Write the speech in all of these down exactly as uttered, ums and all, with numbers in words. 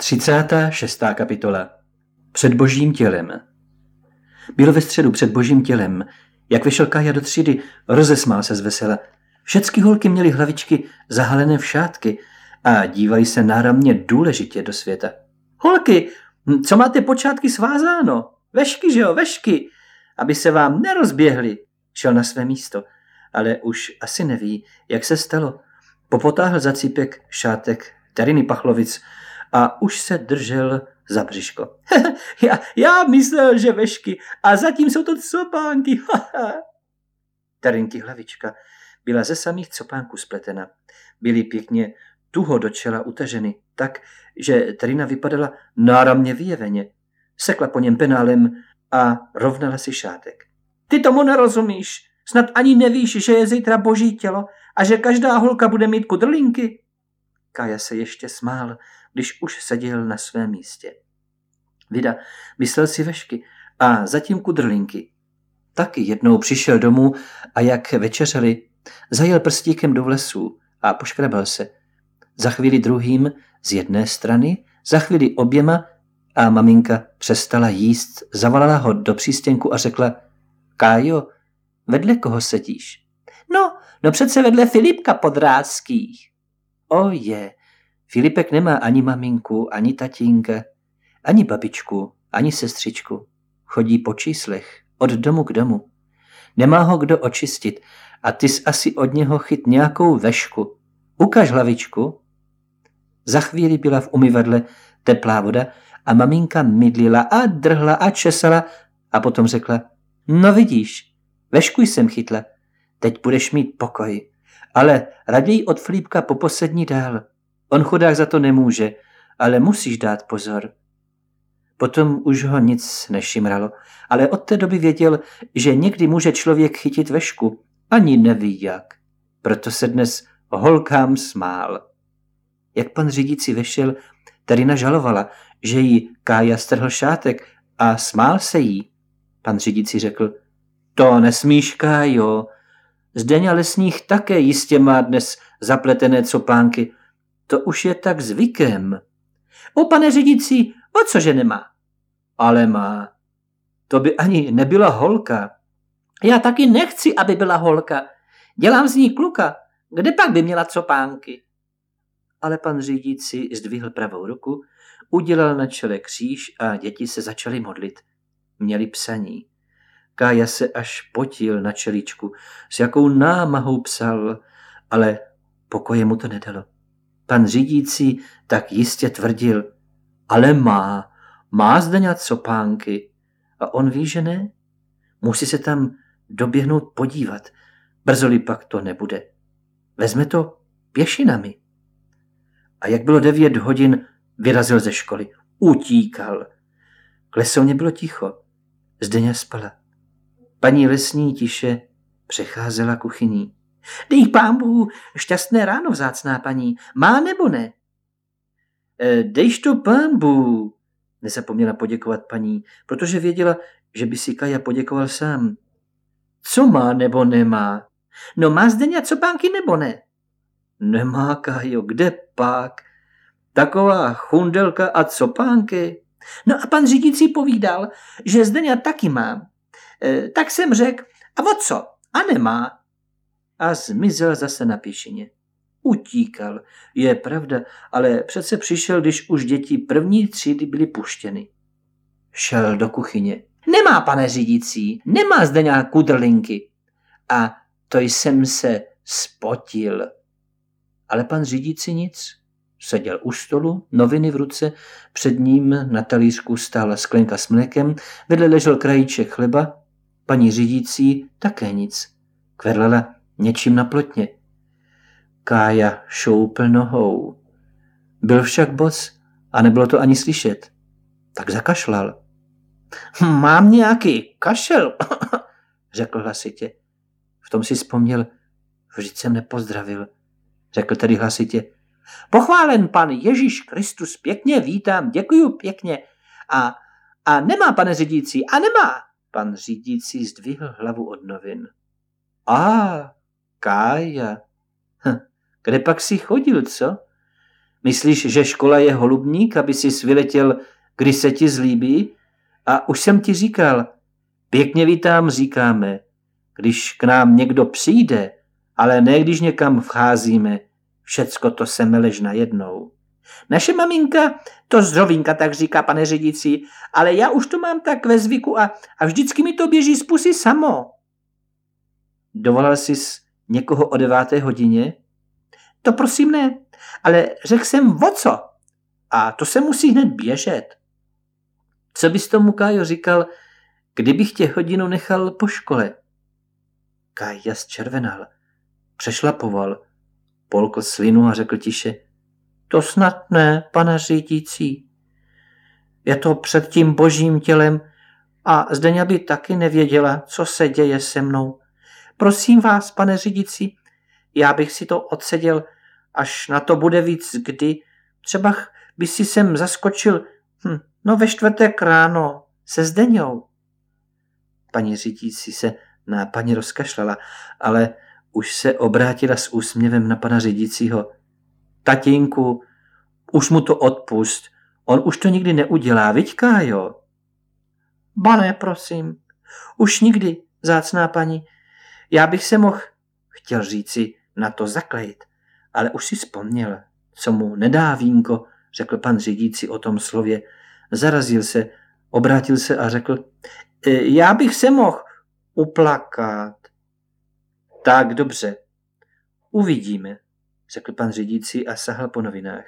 třicátá šestá kapitola. Před božím tělem. Bylo ve středu před božím tělem. Jak vyšel Kája do třídy, rozesmál se z vesela. Všecky holky měly hlavičky zahalené v šátky a dívali se náramně důležitě do světa. Holky, co máte počátky svázáno? Vešky, že jo, vešky, aby se vám nerozběhly. Šel na své místo, ale už asi neví, jak se stalo. Popotáhl za cípek šátek Teriny Pachlovic a už se držel za břiško. já, já myslel, že vešky, a zatím jsou to copánky. Terynky hlavička byla ze samých copánků spletena. Byly pěkně tuho do čela utaženy, tak, že Terina vypadala náramně vyjeveně. Sekla po něm penálem a rovnala si šátek. Ty tomu nerozumíš. Snad ani nevíš, že je zítra boží tělo a že každá holka bude mít kudrlinky? Kája se ještě smál, když už seděl na svém místě. Vida myslel si vešky a zatím kudrlinky. Taky jednou přišel domů a jak večeřeli, zajel prstíkem do vlesu a poškrabal se. Za chvíli druhým z jedné strany, za chvíli oběma a maminka přestala jíst, zavolala ho do přístěnku a řekla: Kájo, vedle koho sedíš? No, no přece vedle Filipka Podrázských. O je, Filipek nemá ani maminku, ani tatínka, ani babičku, ani sestřičku. Chodí po číslech, od domu k domu. Nemá ho kdo očistit a ty jsi asi od něho chyt nějakou vešku. Ukaž hlavičku. Za chvíli byla v umyvadle teplá voda a maminka mydlila a drhla a česala a potom řekla: No vidíš, vešku jsem chytla, teď budeš mít pokoj, ale raději od Filipka po poslední dál. On chudák za to nemůže, ale musíš dát pozor. Potom už ho nic nešimralo, ale od té doby věděl, že někdy může člověk chytit vešku, ani neví jak. Proto se dnes holkám smál. Jak pan řídící vešel, Terina žalovala, že jí Kája strhl šátek a smál se jí. Pan řídící řekl: To nesmíš, Kájo. Zdeňa Lesních také jistě má dnes zapletené copánky. To už je tak zvykem. O, pane řídící, o cože nemá? Ale má. To by ani nebyla holka. Já taky nechci, aby byla holka. Dělám z ní kluka. Kde pak by měla copánky? Ale pan řídící zdvihl pravou ruku, udělal na čele kříž a děti se začaly modlit. Měli psaní. Kája se až potil na čeličku, s jakou námahou psal, ale pokoje mu to nedalo. Pan řídící tak jistě tvrdil: Ale má, má Zdeňa copánky. A on ví, že ne? Musí se tam doběhnout podívat. Brzoli pak to nebude. Vezme to pěšinami. A jak bylo devět hodin, vyrazil ze školy. Utíkal. K lesovně bylo ticho. Zdeňa spala. Paní Lesní tiše přecházela kuchyní. Dej pámbu, šťastné ráno, vzácná paní. Má nebo ne? E, dejš to pámbu, nezapomněla poděkovat paní, protože věděla, že by si Kaja poděkoval sám. Co má nebo nemá? No má Zdeňa copánky nebo ne? Nemá, Kájo, kde pak? Taková chundelka a copánky. No a pan řídící povídal, že Zdeňa taky má. E, tak jsem řekl, a o co? A nemá. A zmizel zase na pěšině. Utíkal, je pravda, ale přece přišel, když už děti první třídy byly puštěny. Šel do kuchyně. Nemá, pane řídící, nemá Zdeňa kudrlinky. A to jsem se spotil. Ale pan řídící nic. Seděl u stolu, noviny v ruce, před ním na talířku stála sklenka s mlékem, vedle ležel krajíček chleba, paní řídící také nic. Kverlela něčím na plotně. Kája šoupl nohou. Byl však bos a nebylo to ani slyšet. Tak zakašlal. Mám nějaký kašel, řekl hlasitě. V tom si vzpomněl, vždyť jsem nepozdravil. Řekl tedy hlasitě: Pochválen pan Ježíš Kristus, pěkně vítám, děkuju pěkně. A, a nemá, pane řídící, a nemá. Pan řídící zdvihl hlavu od novin. A, Kája. Hm, kde pak si chodil, co? Myslíš, že škola je holubník, aby si vyletěl, kdy se ti zlíbí? A už jsem ti říkal, pěkně vítám říkáme, když k nám někdo přijde, ale ne když někam vcházíme, všecko to se meleš najednou. Naše maminka to zdrovinka tak říká, pane řídící, ale já už to mám tak ve zvyku a, a vždycky mi to běží z pusy samo. Dovolal jsi někoho o deváté hodině? To prosím ne, ale řekl jsem o co? A to se musí hned běžet. Co bys tomu, Kájo, říkal, kdybych tě hodinu nechal po škole? Kája zčervenal, přešlapoval, polkl slinu a řekl tiše, to snad ne, pane řídící. Je to před tím božím tělem a Zdeňa by taky nevěděla, co se děje se mnou. Prosím vás, pane řídící, já bych si to odseděl, až na to bude víc kdy. Třeba by si sem zaskočil, hm, no ve čtvrtek ráno, se Zdeňou. Paní řídící se na paní rozkašlala, ale už se obrátila s úsměvem na pana řídícího. Tatínku, už mu to odpust, on už to nikdy neudělá, viď, Kájo? Ba ne, prosím, už nikdy, vzácná paní, já bych se mohl, chtěl říci, na to zaklejt, ale už si vzpomněl, co mu nedá vínko, řekl pan řídící o tom slově, zarazil se, obrátil se a řekl, já bych se mohl uplakat. Tak dobře, uvidíme, řekl pan řídící a sahal po novinách.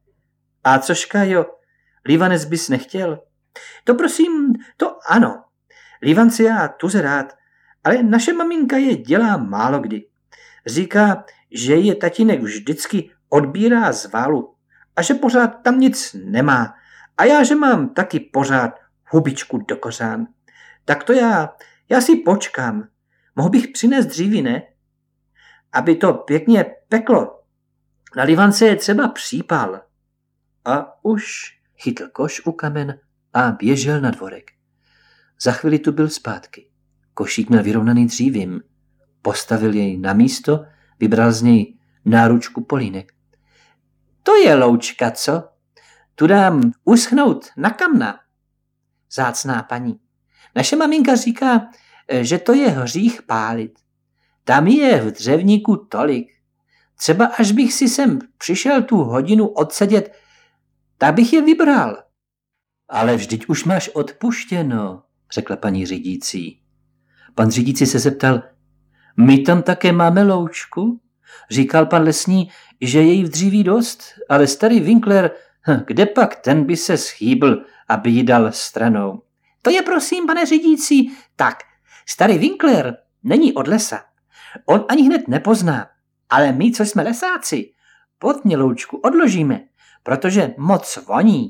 A což, Kájo, lívanec bys nechtěl? To prosím, to ano, lívance já tuze rád, ale naše maminka je dělá málo kdy. Říká, že je tatínek vždycky odbírá z válu a že pořád tam nic nemá. A já, že mám taky pořád hubičku do kořán. Tak to já, já si počkám. Mohl bych přinést dříví, ne? Aby to pěkně peklo. Na livance je třeba přípal. A už chytl koš u kamen a běžel na dvorek. Za chvíli tu byl zpátky. Košík měl vyrovnaný dřívím. Postavil jej na místo, vybral z něj náručku polínek. To je loučka, co? Tu dám uschnout na kamna. Zácná paní. Naše maminka říká, že to je hřích pálit. Tam je v dřevníku tolik. Třeba až bych si sem přišel tu hodinu odsedět, tak bych je vybral. Ale vždyť už máš odpuštěno, řekla paní řídící. Pan řídící se zeptal, my tam také máme loučku? Říkal pan lesní, že je jí v dříví dost, ale starý Winkler, hm, kde pak ten by se schýbl, aby ji dal stranou. To je prosím, pane řídící, tak, starý Winkler není od lesa. On ani hned nepozná, ale my, co jsme lesáci, pod mě loučku odložíme, protože moc voní.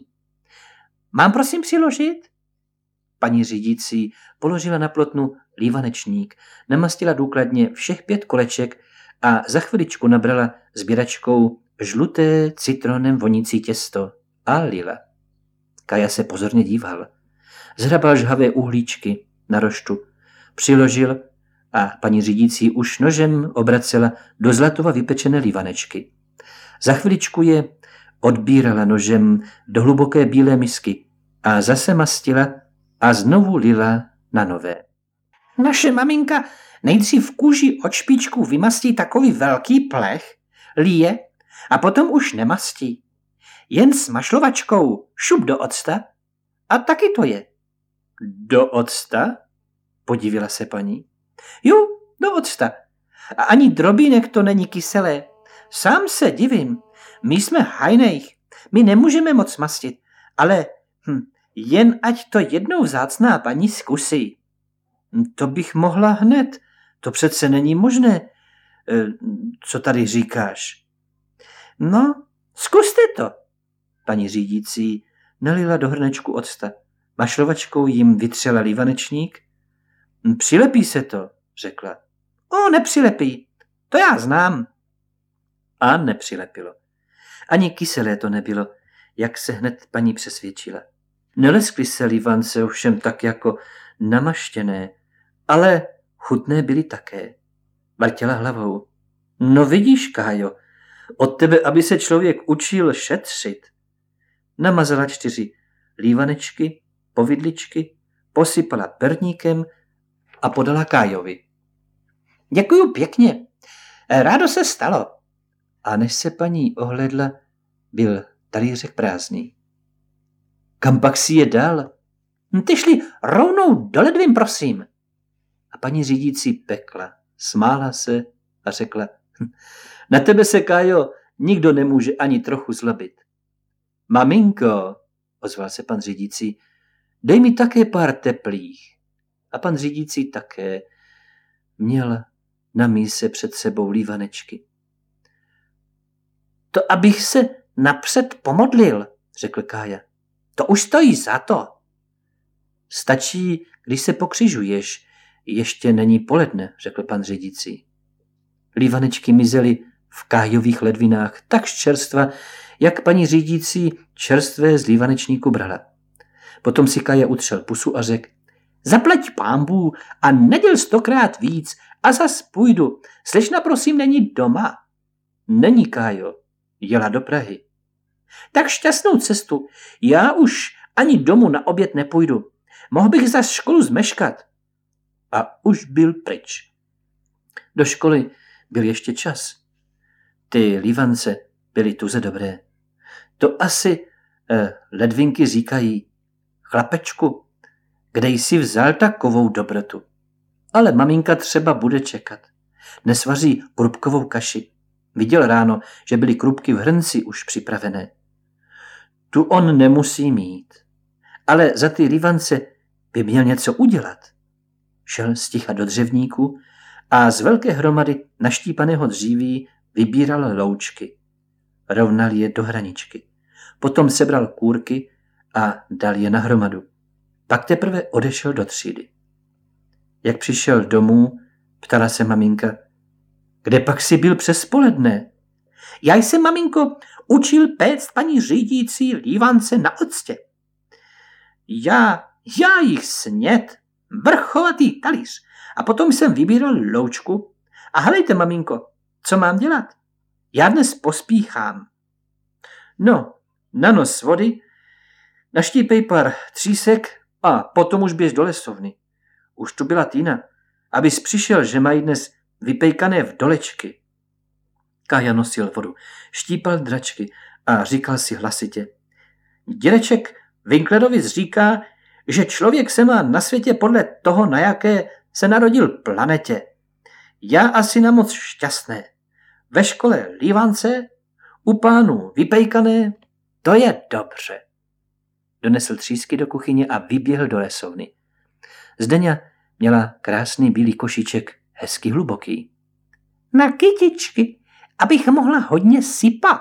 Mám prosím přiložit? Paní řídící položila na plotnu lívanečník, namastila důkladně všech pět koleček a za chviličku nabrala sběračkou žluté citronem vonící těsto a lila. Kaja se pozorně díval. Zhrabal žhavé uhlíčky na roštu, přiložil a paní řídící už nožem obracela do zlatova vypečené lívanečky. Za chviličku je odbírala nožem do hluboké bílé misky a zase mastila a znovu lila na nové. Naše maminka nejdřív v kůži od špičku vymastí takový velký plech, lije a potom už nemastí. Jen s mašlovačkou šup do octa a taky to je. Do octa? Podívila se paní. Jo, do octa. A ani drobínek to není kyselé. Sám se divím. My jsme hajnejch. My nemůžeme moc mastit, ale hm, jen ať to jednou vzácná paní zkusí. To bych mohla hned. To přece není možné. E, co tady říkáš? No, zkuste to. Paní řídící nalila do hrnečku octa. Mašlovačkou jim vytřela lívanečník. Přilepí se to, řekla. O, nepřilepí. To já znám. A nepřilepilo. Ani kyselé to nebylo, jak se hned paní přesvědčila. Neleskly se lívance ovšem tak jako namaštěné, ale chutné byly také. Vrtěla hlavou. No vidíš, Kájo, Od tebe, aby se člověk učil šetřit. Namazala čtyři lívanečky, povidličky, posypala perníkem a podala Kájovi. Děkuju pěkně, rádo se stalo. A než se paní ohlédla, byl talířek prázdný. Kam pak si je dal? Ty šli rovnou do ledvin, prosím. A paní řídící pekla, smála se a řekla, na tebe se, Kájo, nikdo nemůže ani trochu zlobit. Maminko, ozval se pan řídící, dej mi také pár teplých. A pan řídící také měl na míse před sebou lívanečky. To abych se napřed pomodlil, řekl Kája. To už stojí za to. Stačí, když se pokřižuješ, ještě není poledne, řekl pan řídící. Lívanečky mizely v Kájových ledvinách tak čerstva, jak paní řídící čerstvé z lívanečníku brala. Potom si Kája utřel pusu a řekl, zaplať pánbů a neděl stokrát víc a zas půjdu. Slečna prosím není doma. Není, Kájo, jela do Prahy. Tak šťastnou cestu, já už ani domů na oběd nepůjdu. Mohl bych zas školu zmeškat. A už byl pryč. Do školy byl ještě čas. Ty lívance byly tuze dobré. To asi eh, ledvinky říkají, chlapečku, kde jsi vzal takovou dobrotu. Ale maminka třeba bude čekat. Dnes vaří krupkovou kaši. Viděl ráno, že byly krupky v hrnci už připravené. Tu on nemusí mít. Ale za ty lívance by měl něco udělat. Šel sticha do dřevníku a z velké hromady naštípaného dříví vybíral loučky. Rovnal je do hraničky. Potom sebral kůrky a dal je na hromadu. Pak teprve odešel do třídy. Jak přišel domů, ptala se maminka, kde pak si byl přes poledne? Já jsem, maminko, učil péct paní řídící lívance na octě. Já, já jich snět, vrchovatý talíř. A potom jsem vybíral loučku. A helejte, maminko, co mám dělat? Já dnes pospíchám. No, na nos vody, naštípej pár třísek a potom už běž do lesovny. Už tu byla Týna, abys přišel, že mají dnes vypejkané vdolečky. Kája nosil vodu, štípal dračky a říkal si hlasitě. Dědeček Winklerovic říká, že člověk se má na světě podle toho, na jaké se narodil planetě. Já asi na moc šťastné. Ve škole lívance, u pánů vypejkané, to je dobře. Donesl třísky do kuchyně a vyběhl do lesovny. Zdeňa měla krásný bílý košíček, hezky hluboký. Na kytičky, abych mohla hodně sypat.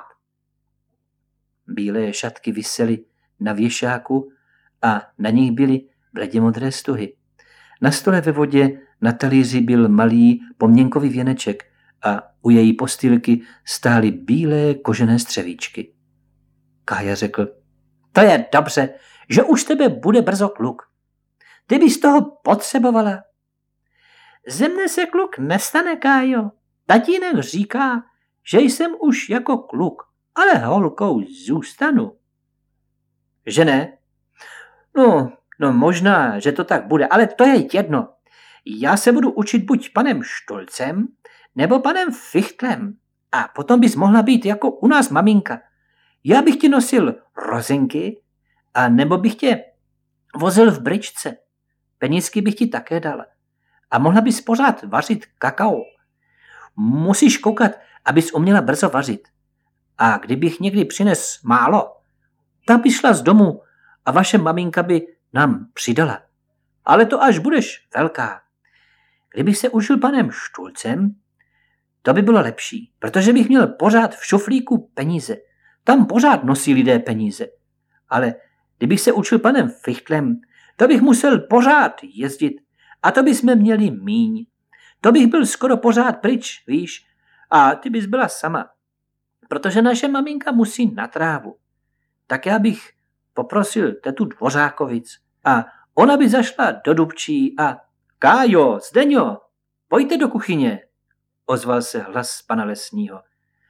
Bílé šatky visely na věšáku a na nich byly bledě modré stuhy. Na stole ve vodě na talíři byl malý poměnkový věneček a u její postýlky stály bílé kožené střevíčky. Kája řekl, to je dobře, že už tebe bude brzo kluk. Ty bys toho potřebovala. Ze mne se kluk nestane, Kájo. Tatínek říká, že jsem už jako kluk, ale holkou zůstanu. Že ne? No, no možná, že to tak bude, ale to je jedno. Já se budu učit buď panem Štolcem, nebo panem Fichtlem. A potom bys mohla být jako u nás maminka. Já bych ti nosil rozinky, a nebo bych tě vozil v bryčce. Penízky bych ti také dal. A mohla bys pořád vařit kakao. Musíš koukat, abys uměla brzo vařit. A kdybych někdy přines málo, tak bys šla z domu a vaše maminka by nám přidala. Ale to až budeš velká. Kdybych se užil panem Štulcem, to by bylo lepší, protože bych měl pořád v šuflíku peníze. Tam pořád nosí lidé peníze. Ale kdybych se učil panem Fichtlem, to bych musel pořád jezdit a to bychom měli míň. To bych byl skoro pořád pryč, víš, a ty bys byla sama. Protože naše maminka musí na trávu. Tak já bych poprosil tetu Dvořákovic a ona by zašla do Dubčí a Kájo, Zdeňo, pojďte do kuchyně, ozval se hlas pana lesního.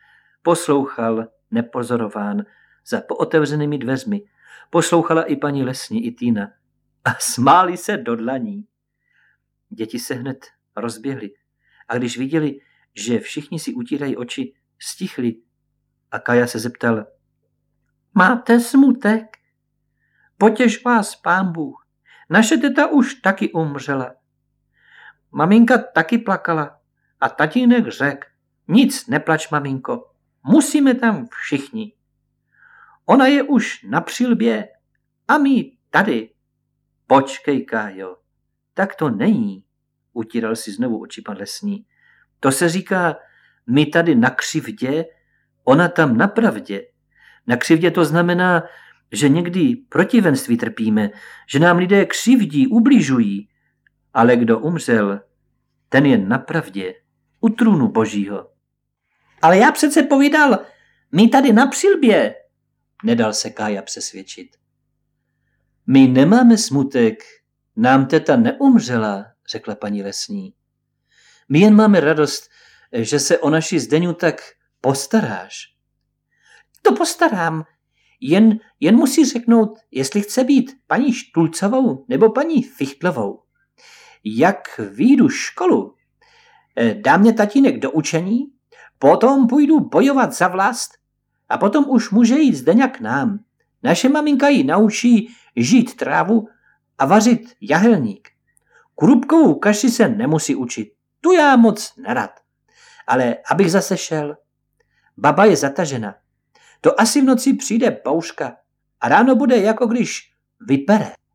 Poslouchal, nepozorován, za pootevřenými dveřmi. Poslouchala i paní Lesní, i Týna. A smáli se do dlaní. Děti se hned rozběhly. A když viděli, že všichni si utírají oči, stichli. A Kaja se zeptal: Máte smutek? Potěš vás Pán Bůh. Naše teta už taky umřela. Maminka taky plakala a tatínek řekl: Nic neplač, maminko, musíme tam všichni. Ona je už na přilbě a my tady. Počkej, Kájo, tak to není, utíral si znovu oči pan Lesní. To se říká, my tady na křivdě, ona tam na pravdě. Na křivdě to znamená, že někdy protivenství trpíme, že nám lidé křivdí, ubližují, ale kdo umřel, ten je na pravdě, u trůnu Božího. Ale já přece povídal, my tady na přilbě, nedal se Kája přesvědčit. My nemáme smutek, nám teta neumřela, řekla paní Lesní. My jen máme radost, že se o naši Zdeňu tak postaráš. To postarám, jen, jen musí řeknout, jestli chce být paní Štulcovou nebo paní Fichtlovou. Jak vyjdu školu, dá mě tatínek do učení, potom půjdu bojovat za vlast a potom už může jít Zdeňa k nám. Naše maminka ji naučí žít trávu a vařit jahelník. Krupkovou kaši se nemusí učit, tu já moc nerad. Ale abych zase šel, baba je zatažena. To asi v noci přijde bouřka a ráno bude, jako když vypere.